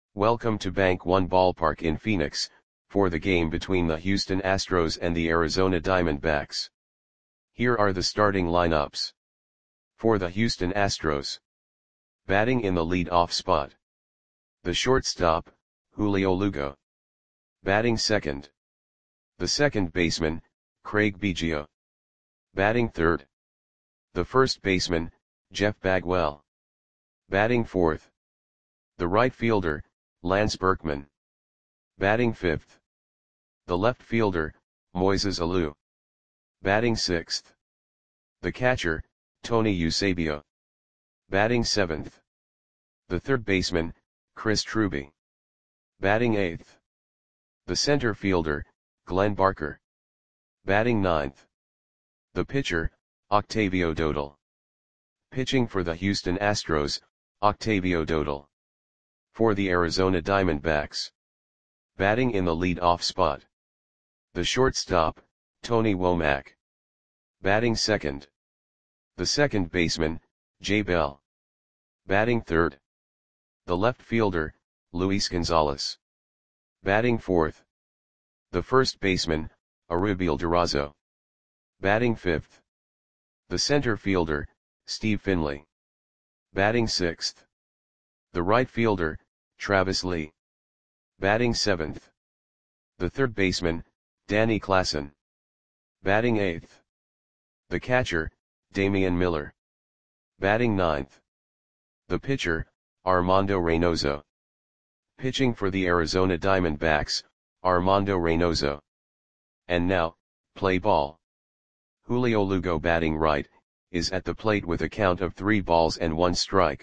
Welcome to Bank One Ballpark in Phoenix, for the game between the Houston Astros and the Arizona Diamondbacks. Here are the starting lineups. For the Houston Astros. Batting in the lead-off spot. The shortstop, Julio Lugo. Batting second. The second baseman, Craig Biggio. Batting third. The first baseman, Jeff Bagwell. Batting fourth. The right fielder, Lance Berkman. Batting fifth. The left fielder, Moises Alou. Batting sixth. The catcher, Tony Eusebio. Batting seventh. The third baseman, Chris Truby. Batting eighth. The center fielder, Glenn Barker. Batting ninth. The pitcher, Octavio Dodal. Pitching for the Houston Astros, Octavio Dodal. For the Arizona Diamondbacks. Batting in the lead-off spot. The shortstop, Tony Womack. Batting second. The second baseman, Jay Bell. Batting third. The left fielder, Luis Gonzalez. Batting fourth. The first baseman, Arubiel Durazo. Batting fifth. The center fielder, Steve Finley. Batting sixth. The right fielder, Travis Lee. Batting seventh. The third baseman, Danny Klassen. Batting eighth. The catcher, Damian Miller. Batting ninth. The pitcher, Armando Reynoso. Pitching for the Arizona Diamondbacks, Armando Reynoso. And now, play ball. Julio Lugo batting right, is at the plate with a count of 3 balls and 1 strike.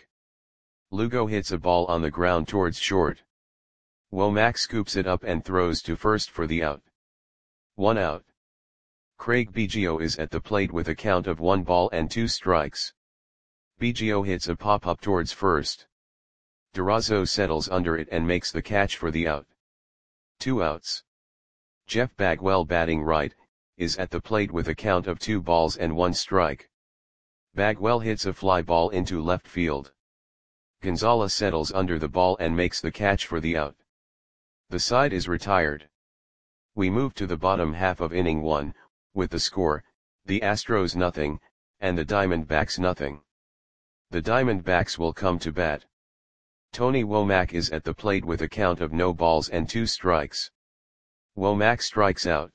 Lugo hits a ball on the ground towards short. Womack scoops it up and throws to first for the out. 1 out. Craig Biggio is at the plate with a count of 1 ball and 2 strikes. Biggio hits a pop-up towards first. Durazo settles under it and makes the catch for the out. 2 outs. Jeff Bagwell batting right, is at the plate with a count of 2 balls and 1 strike. Bagwell hits a fly ball into left field. Gonzalez settles under the ball and makes the catch for the out. The side is retired. We move to the bottom half of inning 1, with the score, the Astros nothing, and the Diamondbacks nothing. The Diamondbacks will come to bat. Tony Womack is at the plate with a count of no balls and 2 strikes. Womack strikes out.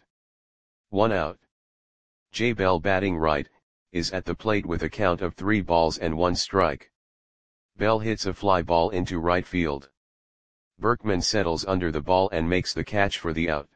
1 out. Jay Bell batting right, is at the plate with a count of 3 balls and 1 strike. Bell hits a fly ball into right field. Berkman settles under the ball and makes the catch for the out.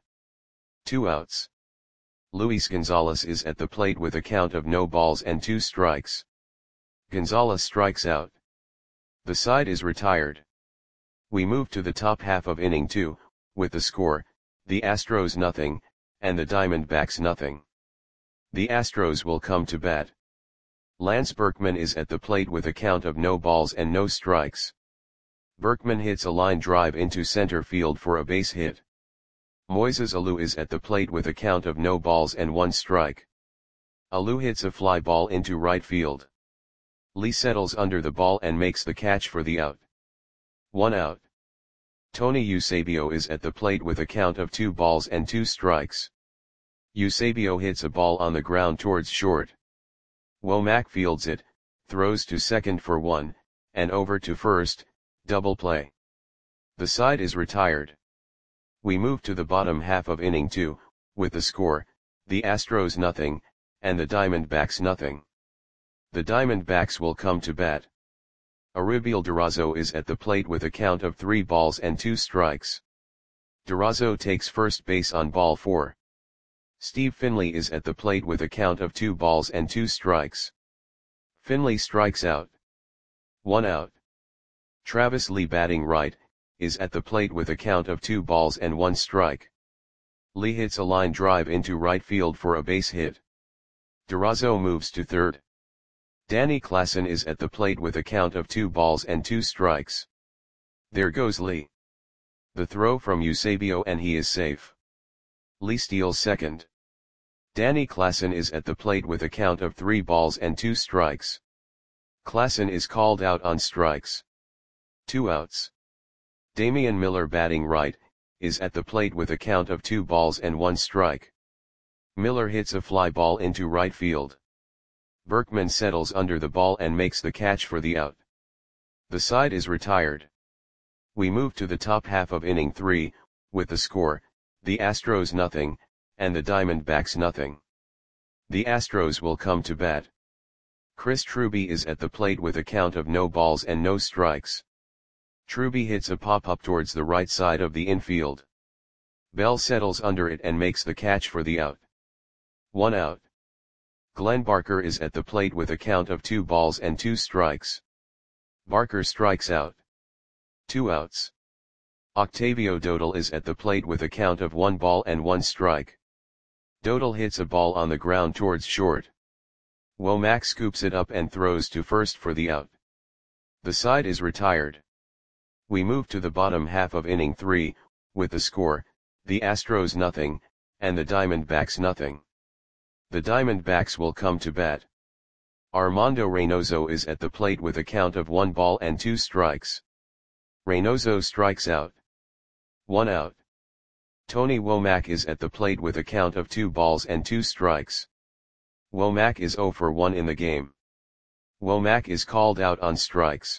2 outs. Luis Gonzalez is at the plate with a count of no balls and 2 strikes. Gonzalez strikes out. The side is retired. We move to the top half of inning 2, with the score, the Astros nothing, and the Diamondbacks nothing. The Astros will come to bat. Lance Berkman is at the plate with a count of no balls and no strikes. Berkman hits a line drive into center field for a base hit. Moises Alou is at the plate with a count of no balls and 1 strike. Alou hits a fly ball into right field. Lee settles under the ball and makes the catch for the out. 1 out. Tony Eusebio is at the plate with a count of 2 balls and 2 strikes. Eusebio hits a ball on the ground towards short. Womack fields it, throws to second for 1, and over to first, double play. The side is retired. We move to the bottom half of inning 2, with the score, the Astros nothing, and the Diamondbacks nothing. The Diamondbacks will come to bat. Arubiel Durazo is at the plate with a count of 3 balls and 2 strikes. Durazo takes first base on ball 4. Steve Finley is at the plate with a count of 2 balls and 2 strikes. Finley strikes out. 1 out. Travis Lee batting right, is at the plate with a count of 2 balls and 1 strike. Lee hits a line drive into right field for a base hit. Durazo moves to third. Danny Klassen is at the plate with a count of 2 balls and 2 strikes. There goes Lee. The throw from Eusebio and he is safe. Lee steals second. Danny Klassen is at the plate with a count of 3 balls and 2 strikes. Klassen is called out on strikes. 2 outs. Damian Miller batting right, is at the plate with a count of 2 balls and 1 strike. Miller hits a fly ball into right field. Berkman settles under the ball and makes the catch for the out. The side is retired. We move to the top half of inning 3, with the score, the Astros nothing, and the Diamondbacks nothing. The Astros will come to bat. Chris Truby is at the plate with a count of no balls and no strikes. Truby hits a pop-up towards the right side of the infield. Bell settles under it and makes the catch for the out. 1 out. Glenn Barker is at the plate with a count of 2 balls and 2 strikes. Barker strikes out. 2 outs. Octavio Dodal is at the plate with a count of 1 ball and 1 strike. Dodal hits a ball on the ground towards short. Womack scoops it up and throws to first for the out. The side is retired. We move to the bottom half of inning 3, with the score, the Astros nothing, and the Diamondbacks nothing. The Diamondbacks will come to bat. Armando Reynoso is at the plate with a count of 1 ball and 2 strikes. Reynoso strikes out. 1 out. Tony Womack is at the plate with a count of 2 balls and 2 strikes. Womack is 0 for 1 in the game. Womack is called out on strikes.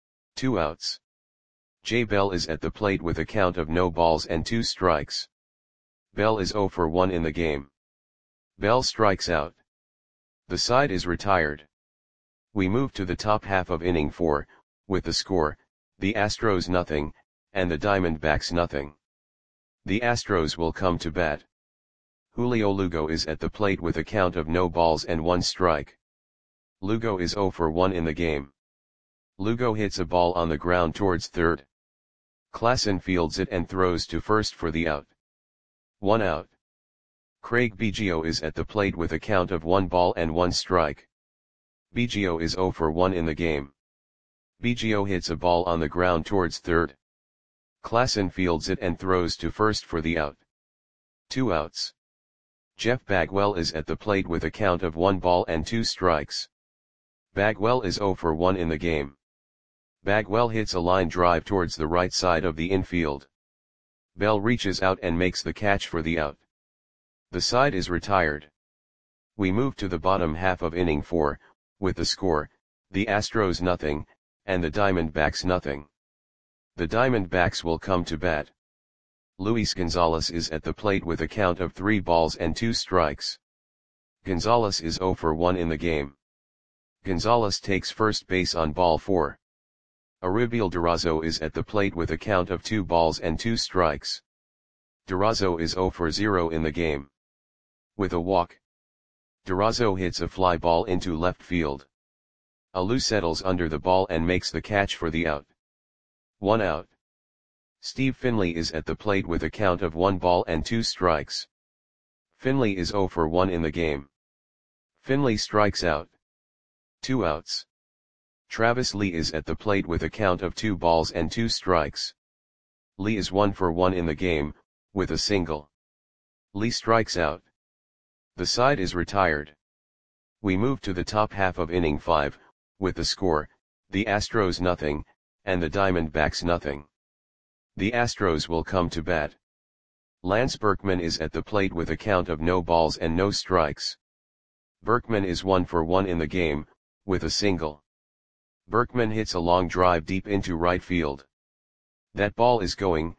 2 outs. Jay Bell is at the plate with a count of no balls and 2 strikes. Bell is 0 for 1 in the game. Bell strikes out. The side is retired. We move to the top half of inning 4, with the score, the Astros nothing, and the Diamondbacks nothing. The Astros will come to bat. Julio Lugo is at the plate with a count of no balls and 1 strike. Lugo is 0 for 1 in the game. Lugo hits a ball on the ground towards third. Klassen fields it and throws to first for the out. 1 out. Craig Biggio is at the plate with a count of 1 ball and 1 strike. Biggio is 0 for 1 in the game. Biggio hits a ball on the ground towards third. Klassen fields it and throws to first for the out. 2 outs. Jeff Bagwell is at the plate with a count of 1 ball and 2 strikes. Bagwell is 0 for 1 in the game. Bagwell hits a line drive towards the right side of the infield. Bell reaches out and makes the catch for the out. The side is retired. We move to the bottom half of inning 4, with the score, the Astros nothing, and the Diamondbacks nothing. The Diamondbacks will come to bat. Luis Gonzalez is at the plate with a count of 3 balls and 2 strikes. Gonzalez is 0 for 1 in the game. Gonzalez takes first base on ball 4. Ariel Durazo is at the plate with a count of 2 balls and 2 strikes. Durazo is 0 for 0 in the game. With a walk, Durazo hits a fly ball into left field. Alou settles under the ball and makes the catch for the out. 1 out. Steve Finley is at the plate with a count of 1 ball and 2 strikes. Finley is 0 for 1 in the game. Finley strikes out. 2 outs. Travis Lee is at the plate with a count of 2 balls and 2 strikes. Lee is 1 for 1 in the game, with a single. Lee strikes out. The side is retired. We move to the top half of inning 5, with the score, the Astros nothing, and the Diamondbacks nothing. The Astros will come to bat. Lance Berkman is at the plate with a count of no balls and no strikes. Berkman is 1 for 1 in the game, with a single. Berkman hits a long drive deep into right field. That ball is gone.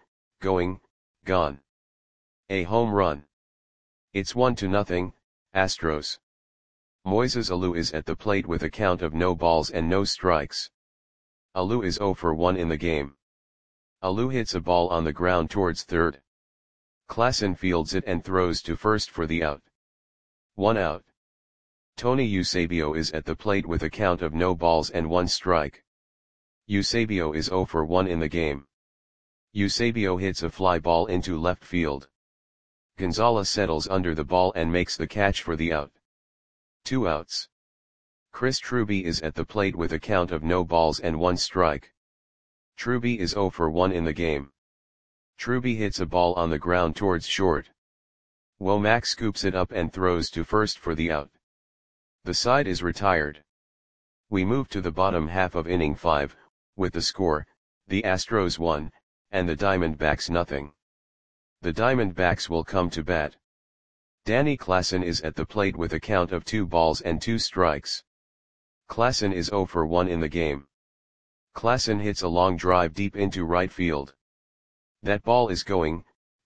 A home run. It's 1-0, Astros. Moises Alou is at the plate with a count of no balls and no strikes. Alou is 0 for 1 in the game. Alou hits a ball on the ground towards third. Klassen fields it and throws to first for the out. 1 out. Tony Eusebio is at the plate with a count of no balls and 1 strike. Eusebio is 0 for 1 in the game. Eusebio hits a fly ball into left field. Gonzalez settles under the ball and makes the catch for the out. 2 outs. Chris Truby is at the plate with a count of no balls and 1 strike. Truby is 0 for 1 in the game. Truby hits a ball on the ground towards short. Womack scoops it up and throws to first for the out. The side is retired. We move to the bottom half of inning 5, with the score, the Astros 1, and the Diamondbacks nothing. The Diamondbacks will come to bat. Danny Klassen is at the plate with a count of 2 balls and 2 strikes. Klassen is 0 for 1 in the game. Klassen hits a long drive deep into right field. That ball is going,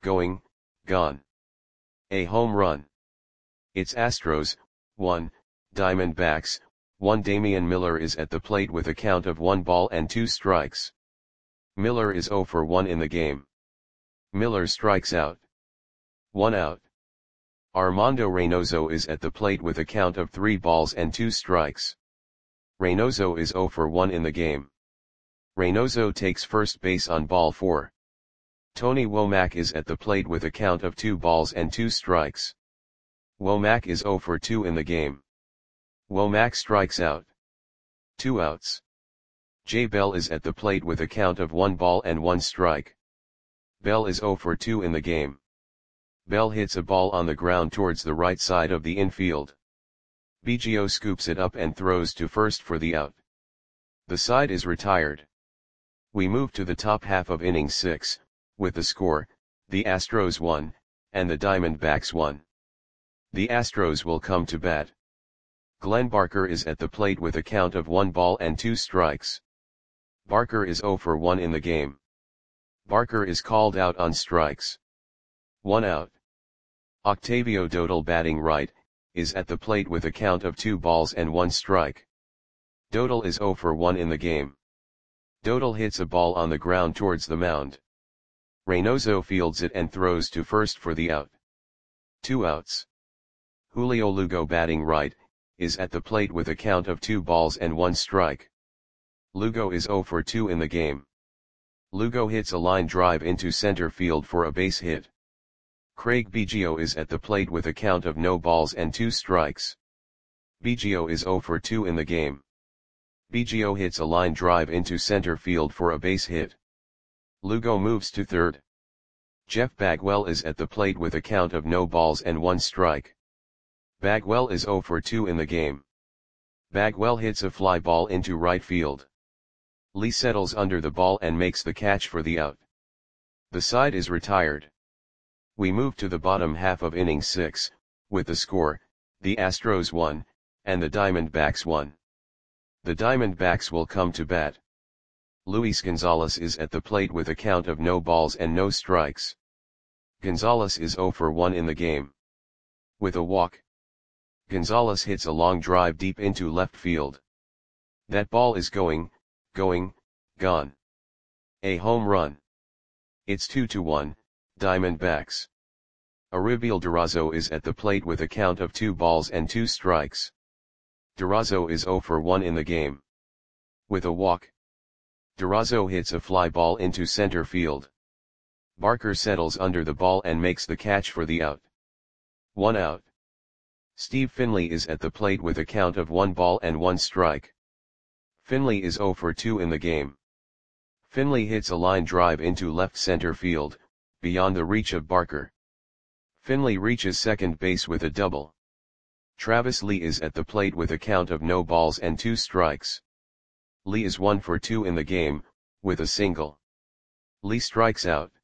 gone. A home run. It's Astros, 1, Diamondbacks, 1. Damian Miller is at the plate with a count of 1 ball and 2 strikes. Miller is 0 for 1 in the game. Miller strikes out. 1 out. Armando Reynoso is at the plate with a count of 3 balls and 2 strikes. Reynoso is 0 for 1 in the game. Reynoso takes first base on ball 4. Tony Womack is at the plate with a count of 2 balls and 2 strikes. Womack is 0 for 2 in the game. Womack strikes out. 2 outs. Jay Bell is at the plate with a count of 1 ball and 1 strike. Bell is 0 for 2 in the game. Bell hits a ball on the ground towards the right side of the infield. Biggio scoops it up and throws to first for the out. The side is retired. We move to the top half of inning 6, with the score, the Astros 1, and the Diamondbacks 1. The Astros will come to bat. Glenn Barker is at the plate with a count of 1 ball and 2 strikes. Barker is 0 for 1 in the game. Barker is called out on strikes. 1 out. Octavio Dodal, batting right, is at the plate with a count of 2 balls and 1 strike. Dodal is 0 for 1 in the game. Dodal hits a ball on the ground towards the mound. Reynoso fields it and throws to first for the out. 2 outs. Julio Lugo, batting right, is at the plate with a count of 2 balls and 1 strike. Lugo is 0 for 2 in the game. Lugo hits a line drive into center field for a base hit. Craig Biggio is at the plate with a count of no balls and 2 strikes. Biggio is 0 for 2 in the game. Biggio hits a line drive into center field for a base hit. Lugo moves to third. Jeff Bagwell is at the plate with a count of no balls and 1 strike. Bagwell is 0 for 2 in the game. Bagwell hits a fly ball into right field. Lee settles under the ball and makes the catch for the out. The side is retired. We move to the bottom half of inning 6, with the score, the Astros 1, and the Diamondbacks 1. The Diamondbacks will come to bat. Luis Gonzalez is at the plate with a count of no balls and no strikes. Gonzalez is 0 for 1 in the game. With a walk. Gonzalez hits a long drive deep into left field. That ball is going, gone. A home run. It's 2-1, Diamondbacks. Ariel Durazo is at the plate with a count of 2 balls and 2 strikes. Durazo is 0 for 1 in the game. With a walk. Durazo hits a fly ball into center field. Barker settles under the ball and makes the catch for the out. 1 out. Steve Finley is at the plate with a count of 1 ball and 1 strike. Finley is 0 for 2 in the game. Finley hits a line drive into left center field, beyond the reach of Barker. Finley reaches second base with a double. Travis Lee is at the plate with a count of no balls and 2 strikes. Lee is 1 for 2 in the game, with a single. Lee strikes out.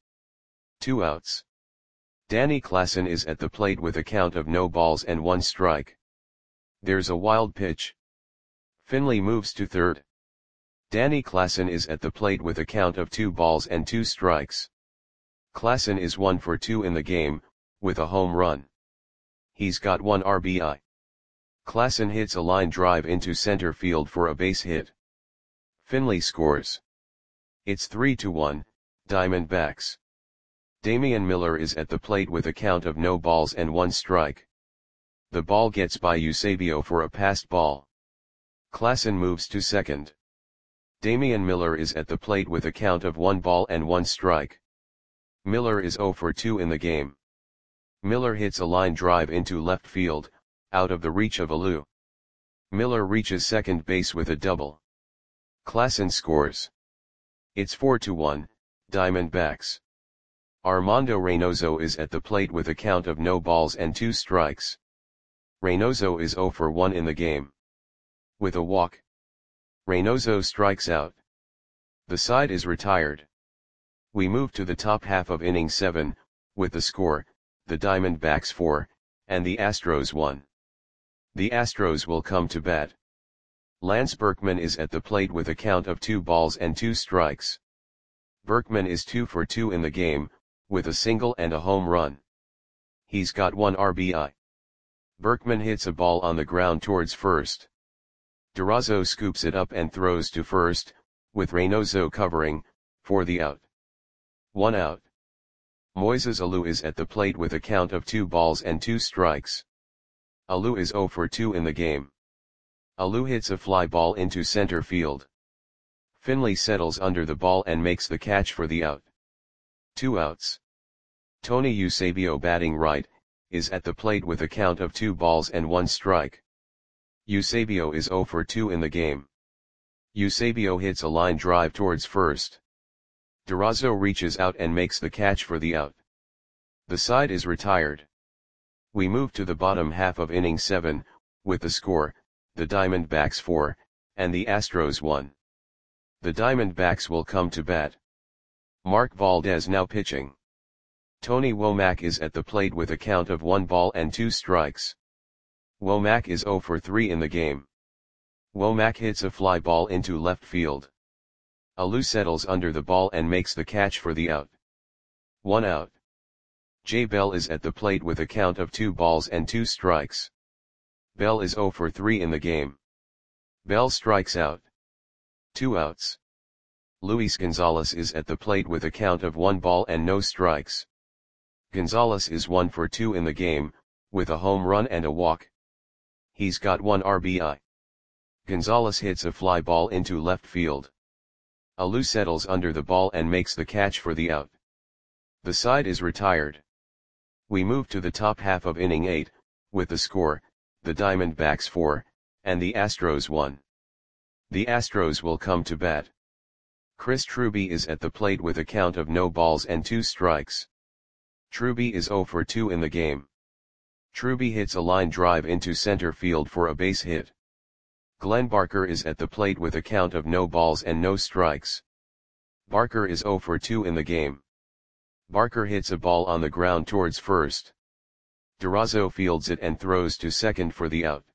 2 outs. Danny Klassen is at the plate with a count of no balls and 1 strike. There's a wild pitch. Finley moves to third. Danny Klassen is at the plate with a count of 2 balls and 2 strikes. Klassen is 1 for 2 in the game, with a home run. He's got 1 RBI. Klassen hits a line drive into center field for a base hit. Finley scores. It's 3-1, Diamondbacks. Damian Miller is at the plate with a count of no balls and 1 strike. The ball gets by Eusebio for a passed ball. Klassen moves to second. Damian Miller is at the plate with a count of 1 ball and 1 strike. Miller is 0 for 2 in the game. Miller hits a line drive into left field, out of the reach of Alou. Miller reaches second base with a double. Klassen scores. It's 4-1, Diamondbacks. Armando Reynoso is at the plate with a count of no balls and 2 strikes. Reynoso is 0 for 1 in the game. With a walk. Reynoso strikes out. The side is retired. We move to the top half of inning 7, with the score, the Diamondbacks 4, and the Astros 1. The Astros will come to bat. Lance Berkman is at the plate with a count of 2 balls and 2 strikes. Berkman is 2 for 2 in the game, with a single and a home run. He's got 1 RBI. Berkman hits a ball on the ground towards first. Durazo scoops it up and throws to first, with Reynoso covering, for the out. 1 out. Moises Alou is at the plate with a count of 2 balls and 2 strikes. Alou is 0 for 2 in the game. Alou hits a fly ball into center field. Finley settles under the ball and makes the catch for the out. 2 outs. Tony Eusebio, batting right, is at the plate with a count of 2 balls and 1 strike. Eusebio is 0 for 2 in the game. Eusebio hits a line drive towards first. Durazo reaches out and makes the catch for the out. The side is retired. We move to the bottom half of inning 7, with the score, the Diamondbacks 4, and the Astros 1. The Diamondbacks will come to bat. Mark Valdez now pitching. Tony Womack is at the plate with a count of 1 ball and 2 strikes. Womack is 0 for 3 in the game. Womack hits a fly ball into left field. Alou settles under the ball and makes the catch for the out. 1 out. Jay Bell is at the plate with a count of 2 balls and 2 strikes. Bell is 0 for 3 in the game. Bell strikes out. 2 outs. Luis Gonzalez is at the plate with a count of 1 ball and no strikes. Gonzalez is 1 for 2 in the game, with a home run and a walk. He's got 1 RBI. Gonzalez hits a fly ball into left field. Alou settles under the ball and makes the catch for the out. The side is retired. We move to the top half of inning 8, with the score, the Diamondbacks 4, and the Astros 1. The Astros will come to bat. Chris Truby is at the plate with a count of no balls and 2 strikes. Truby is 0 for 2 in the game. Truby hits a line drive into center field for a base hit. Glenn Barker is at the plate with a count of no balls and no strikes. Barker is 0 for 2 in the game. Barker hits a ball on the ground towards first. Durazo fields it and throws to second for the out.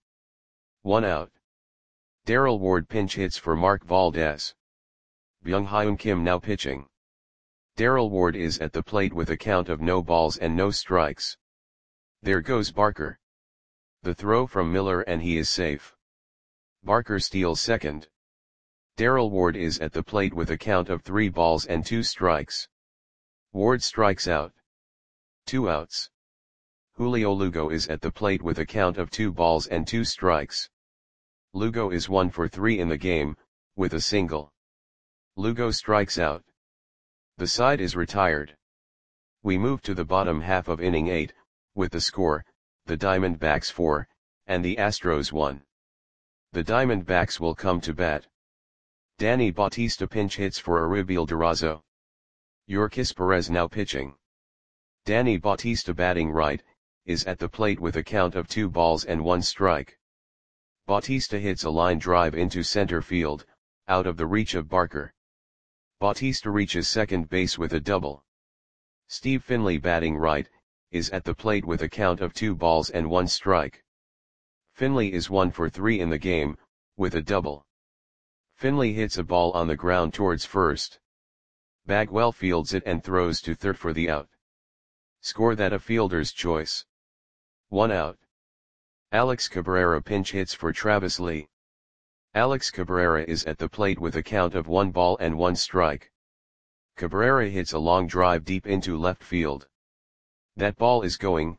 1 out. Darrell Ward pinch hits for Mark Valdez. Byung-Hyun Kim now pitching. Darrell Ward is at the plate with a count of no balls and no strikes. There goes Barker. The throw from Miller and he is safe. Barker steals second. Darrell Ward is at the plate with a count of 3 balls and 2 strikes. Ward strikes out. 2 outs. Julio Lugo is at the plate with a count of 2 balls and 2 strikes. Lugo is 1 for 3 in the game, with a single. Lugo strikes out. The side is retired. We move to the bottom half of inning 8, with the score, the Diamondbacks 4, and the Astros 1. The Diamondbacks will come to bat. Danny Bautista pinch hits for Ariel Durazo. Yorkis Perez now pitching. Danny Bautista, batting right, is at the plate with a count of 2 balls and 1 strike. Bautista hits a line drive into center field, out of the reach of Barker. Bautista reaches second base with a double. Steve Finley, batting right, is at the plate with a count of 2 balls and 1 strike. Finley is 1 for 3 in the game, with a double. Finley hits a ball on the ground towards first. Bagwell fields it and throws to third for the out. Score that a fielder's choice. 1 out. Alex Cabrera pinch hits for Travis Lee. Alex Cabrera is at the plate with a count of 1 ball and 1 strike. Cabrera hits a long drive deep into left field. That ball is gone.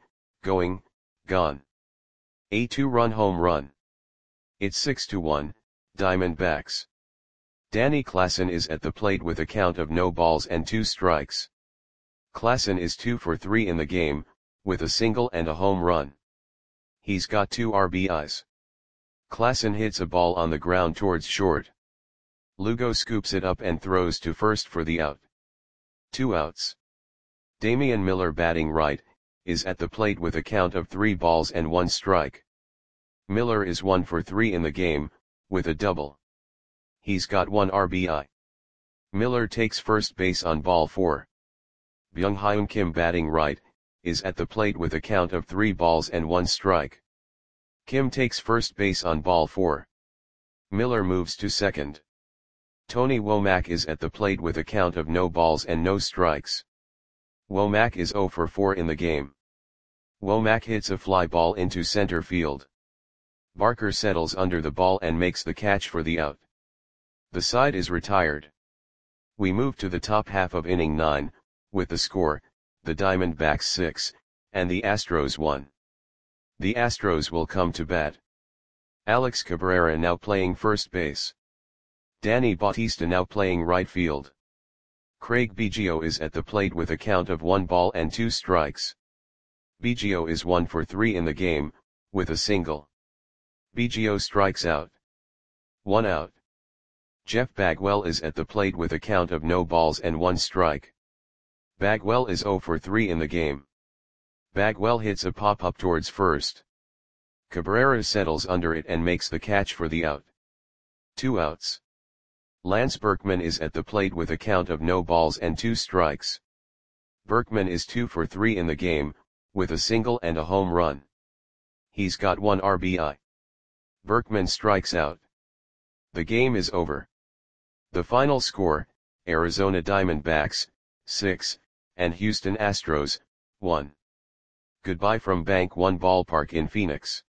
A 2-run home run. It's 6-1, Diamondbacks. Danny Klassen is at the plate with a count of no balls and 2 strikes. Klassen is 2 for 3 in the game, with a single and a home run. He's got 2 RBIs. Klassen hits a ball on the ground towards short. Lugo scoops it up and throws to first for the out. 2 outs. Damian Miller, batting right, is at the plate with a count of 3 balls and 1 strike. Miller is 1 for 3 in the game, with a double. He's got 1 RBI. Miller takes first base on ball 4. Byung-Hyun Kim batting right, is at the plate with a count of 3 balls and 1 strike. Kim takes first base on ball 4. Miller moves to second. Tony Womack is at the plate with a count of no balls and no strikes. Womack is 0 for 4 in the game. Womack hits a fly ball into center field. Barker settles under the ball and makes the catch for the out. The side is retired. We move to the top half of inning 9, with the score, the Diamondbacks 6, and the Astros 1. The Astros will come to bat. Alex Cabrera now playing first base. Danny Bautista now playing right field. Craig Biggio is at the plate with a count of 1 ball and 2 strikes. Biggio is 1 for 3 in the game, with a single. Biggio strikes out. 1 out. Jeff Bagwell is at the plate with a count of no balls and 1 strike. Bagwell is 0 for 3 in the game. Bagwell hits a pop-up towards first. Cabrera settles under it and makes the catch for the out. 2 outs. Lance Berkman is at the plate with a count of no balls and 2 strikes. Berkman is 2 for 3 in the game, with a single and a home run. He's got 1 RBI. Berkman strikes out. The game is over. The final score, Arizona Diamondbacks, 6, and Houston Astros, 1. Goodbye from Bank One Ballpark in Phoenix.